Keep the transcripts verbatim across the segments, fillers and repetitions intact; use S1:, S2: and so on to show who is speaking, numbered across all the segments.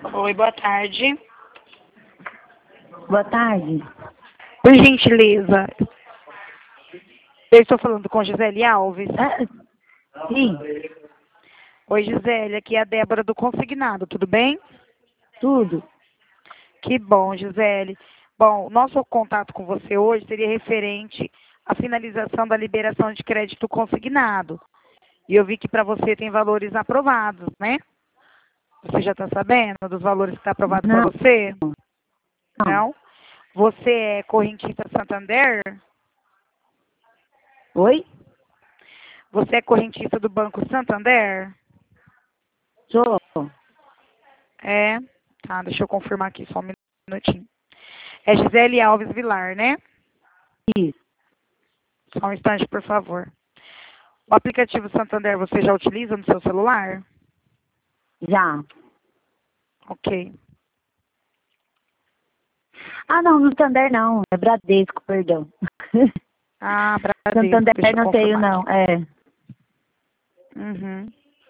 S1: Oi, boa tarde.
S2: Boa tarde.
S1: Por gentileza, eu estou falando com Gisele Alves.
S2: Ah, sim,
S1: Oi, Gisele, aqui é a Débora do Consignado, tudo bem?
S2: tudo.
S1: Que bom, Gisele. Bom, nosso contato com você hoje seria referente à finalização da liberação de crédito consignado. E eu vi que para você tem valores aprovados, né? Você já está sabendo dos valores que está aprovado para
S2: Não,
S1: você?
S2: não.
S1: Não? Você é correntista Santander?
S2: Oi?
S1: Você é correntista do Banco Santander?
S2: Sou.
S1: É? Tá, deixa eu confirmar aqui só um minutinho. É Gisele Alves Vilar, né?
S2: Isso.
S1: Só um instante, por favor. O aplicativo Santander você já utiliza no seu celular?
S2: Já.
S1: Ok.
S2: Ah, não, no Santander não. É Bradesco, perdão.
S1: Ah, Bradesco,
S2: Santander
S1: deixa eu
S2: não tenho,
S1: confirmar
S2: não.
S1: aqui.
S2: É.
S1: Uhum.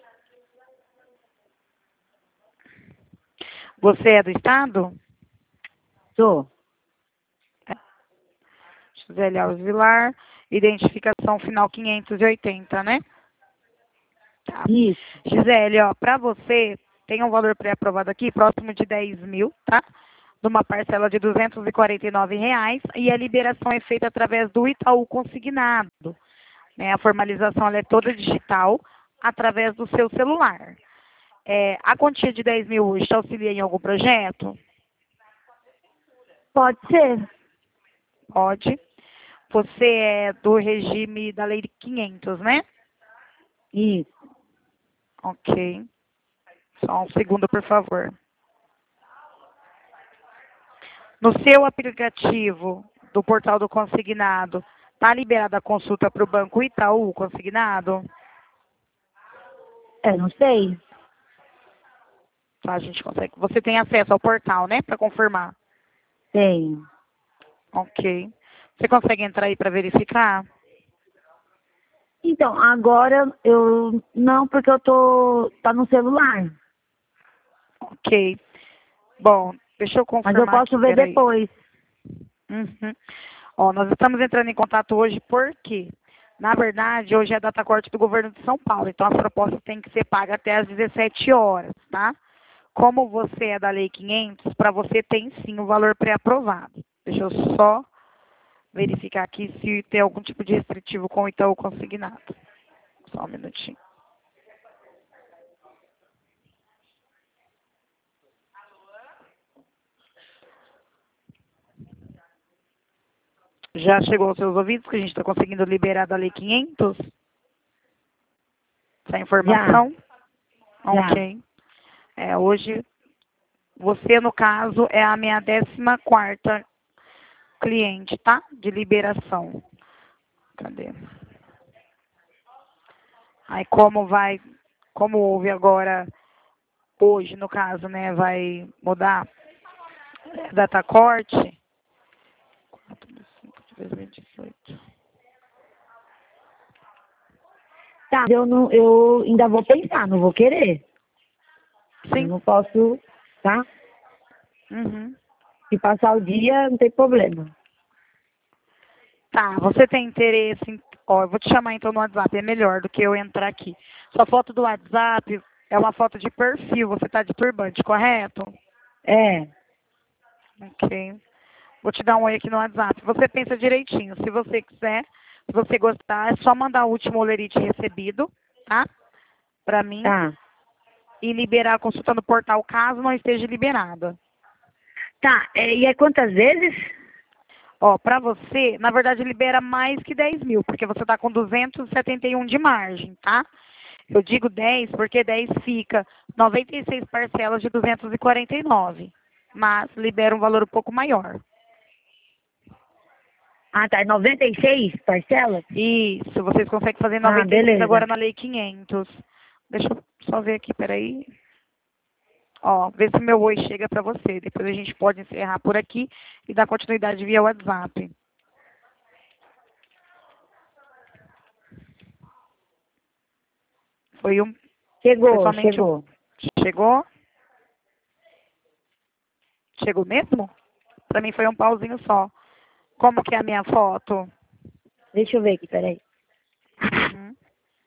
S1: Você é do estado?
S2: Sou.
S1: É. Gisele Alves Vilar, identificação final quinhentos e oitenta, né? Tá.
S2: Isso.
S1: Gisele, ó, para você, tem um valor pré-aprovado aqui, próximo de dez mil, tá? De uma parcela de duzentos e quarenta e nove reais, e a liberação é feita através do Itaú Consignado, né? A formalização ela é toda digital, através do seu celular. É, a quantia de dez mil hoje te auxilia em algum projeto?
S2: Pode ser.
S1: Pode. Você é do regime da Lei quinhentos, né?
S2: Isso.
S1: Ok. Só um segundo, por favor. No seu aplicativo do portal do Consignado, está liberada a consulta para o Banco Itaú Consignado?
S2: É, não sei.
S1: Tá, a gente consegue. Você tem acesso ao portal, né? Para confirmar.
S2: Tenho.
S1: Ok. Você consegue entrar aí para verificar?
S2: Então, agora eu... Não, porque eu tô... Tá no celular.
S1: Ok. Bom, deixa eu
S2: Mas eu
S1: confirmar
S2: posso
S1: aqui,
S2: ver
S1: peraí.
S2: depois.
S1: Uhum. Ó, nós estamos entrando em contato hoje porque, na verdade, hoje é a data corte do governo de São Paulo, então as propostas têm que ser pagas até às dezessete horas, tá? Como você é da Lei quinhentos, para você tem sim o valor pré-aprovado. Deixa eu só verificar aqui se tem algum tipo de restritivo com o Itaú Consignado. Só um minutinho. Já chegou aos seus ouvidos que a gente está conseguindo liberar da Lei quinhentos? Essa
S2: Já.
S1: informação?
S2: Já.
S1: Ok. É, hoje, você, no caso, é a minha décima quarta cliente, tá? De liberação. Cadê? Aí, como vai, como houve agora, hoje, no caso, né, vai mudar a data corte. quatro de cinco de dois mil e dezoito.
S2: Tá, eu, não, eu ainda vou pensar, não vou querer. Eu
S1: Sim.
S2: não posso, tá?
S1: Uhum.
S2: Se passar o dia, não tem problema.
S1: Tá, você tem interesse em... Ó, eu vou te chamar então no WhatsApp, é melhor do que eu entrar aqui. Sua foto do WhatsApp é uma foto de perfil, você tá de turbante, correto?
S2: É,
S1: Ok. Vou te dar um oi aqui no WhatsApp. Você pensa direitinho. Se você quiser, se você gostar, é só mandar o último olerite recebido, tá? Pra mim.
S2: tá.
S1: E liberar a consulta no portal, caso não esteja liberada.
S2: Tá, é, e é quantas vezes?
S1: Ó, pra você, na verdade, libera mais que dez mil, porque você tá com duzentos e setenta e um de margem, tá? Eu digo dez porque dez fica noventa e seis parcelas de duzentos e quarenta e nove, mas libera um valor um pouco maior.
S2: Ah, tá, noventa e seis parcelas?
S1: Isso, vocês conseguem fazer
S2: Ah,
S1: noventa e seis
S2: beleza.
S1: agora na Lei quinhentos. Deixa eu só ver aqui, peraí. Ó, ver se meu oi chega para você. Depois a gente pode encerrar por aqui e dar continuidade via WhatsApp. Foi um, foi
S2: Chegou,
S1: somente um.
S2: chegou.
S1: Chegou? Chegou mesmo? Pra mim foi um pauzinho só. Como que é a minha foto?
S2: Deixa eu ver aqui, peraí.
S1: Uhum.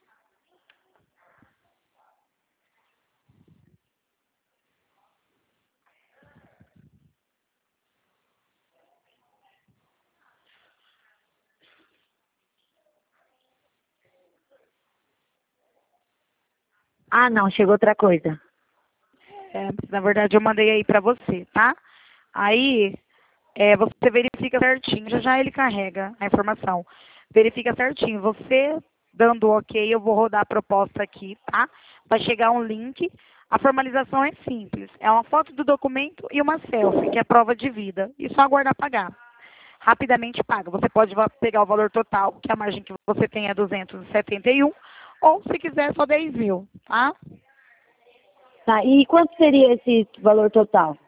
S2: Ah, não, chegou outra coisa.
S1: É, na verdade, eu mandei aí pra você, tá? Aí, é, você verifica certinho. Já já ele carrega a informação. Verifica certinho. Você dando ok, eu vou rodar a proposta aqui, tá? Vai chegar um link. A formalização é simples. É uma foto do documento e uma selfie, que é prova de vida. E só aguardar pagar. Rapidamente paga. Você pode va- pegar o valor total, que a margem que você tem é duzentos e setenta e um, ou se quiser só dez mil, tá?
S2: Tá, e quanto seria esse valor total?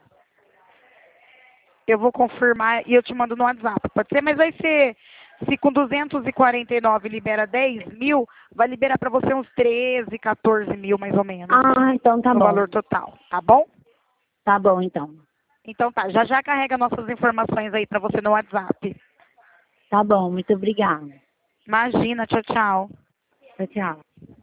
S1: Eu vou confirmar e eu te mando no WhatsApp, pode ser? Mas vai ser, se com duzentos e quarenta e nove libera dez mil, vai liberar para você uns treze, quatorze mil mais ou menos,
S2: Ah, então tá
S1: no
S2: bom.
S1: valor total, tá bom?
S2: Tá bom, então.
S1: Então tá, já já carrega nossas informações aí para você no WhatsApp.
S2: Tá bom, muito obrigada.
S1: Imagina, tchau, tchau.
S2: Tchau, tchau.